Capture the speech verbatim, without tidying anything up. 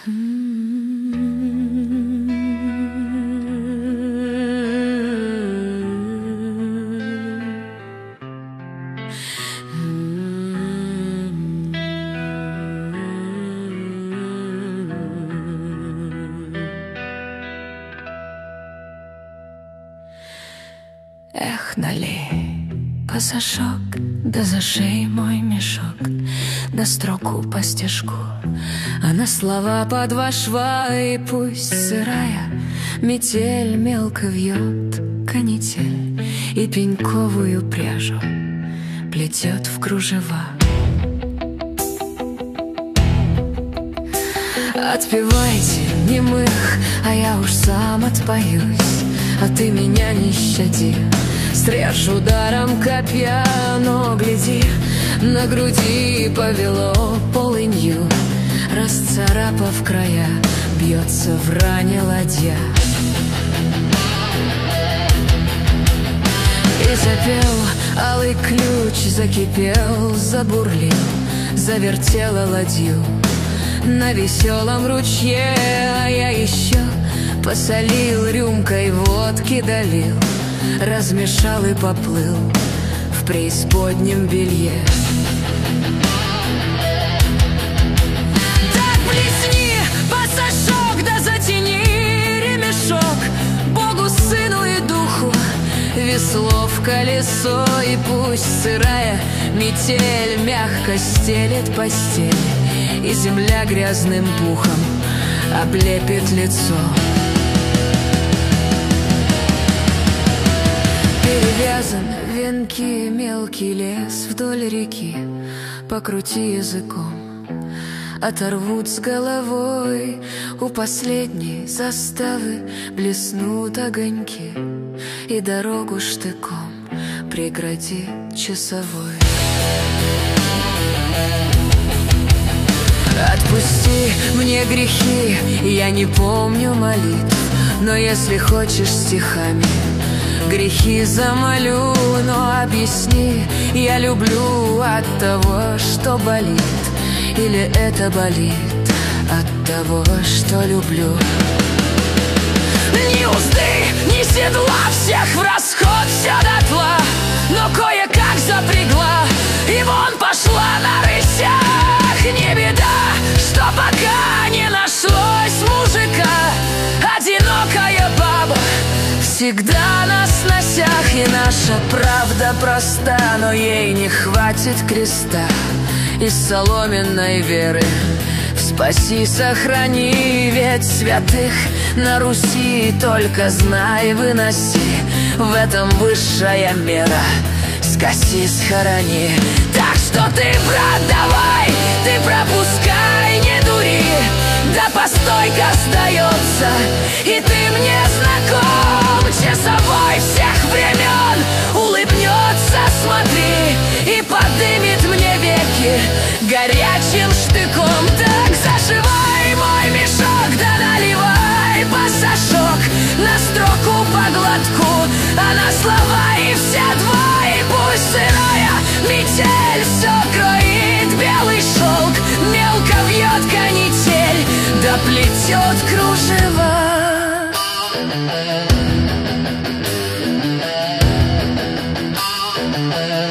Эх, налей пасашок, да зашей мой мешок, да строку по стежку, а на слова по два шва. И пусть сырая метель мелко вьет канитель и пеньковую пряжу плетет в кружева. Отпевайте немых, а я уж сам отпоюсь, а ты меня не щади, срежь ударом копья. Но гляди, на груди повело полынью, расцарапав края, бьется в ране ладья. И запел алый ключ, закипел, забурлил, завертела ладью на веселом ручье. А я еще посолил, рюмкой водки долил, размешал и поплыл в преисподнем белье. Так плесни пасашок, да затяни ремешок, Богу, Сыну и Духу весло в колесо. И пусть сырая метель мягко стелет постель, и земля грязным пухом облепит лицо. Перевязан венки мелкий лес вдоль реки, покрути языком, оторвут с головой. У последней заставы блеснут огоньки, и дорогу штыком прегради часовой. Отпусти мне грехи, я не помню молитв, но если хочешь стихами грехи замолю. Но объясни, я люблю от того, что болит, или это болит от того, что люблю? Ни узды, ни седла, всех в расход, все дотла, но кое-как запрягла, и вон пошла на рысях. Не беда, что пока не нашлось мужика, одинокая баба всегда на сносях. И наша правда проста, но ей не хватит креста из соломенной веры. Спаси, сохрани, ведь святых на Руси только знай, выноси, в этом высшая мера. Скоси, схорони. Так что ты, брат, давай, ты пропускай, не дури, да постойка сдается, и ты мне знаком. Часовой всех времен улыбнется, смотри, и подымет мне веки горячим штыком. Так зашивай мой мешок, да наливай пасашок на строку по глотку, а на слова и вся два. И пусть сырая метель все кроит белый шелк, мелко вьет канитель, да плетет кружева. Thank you.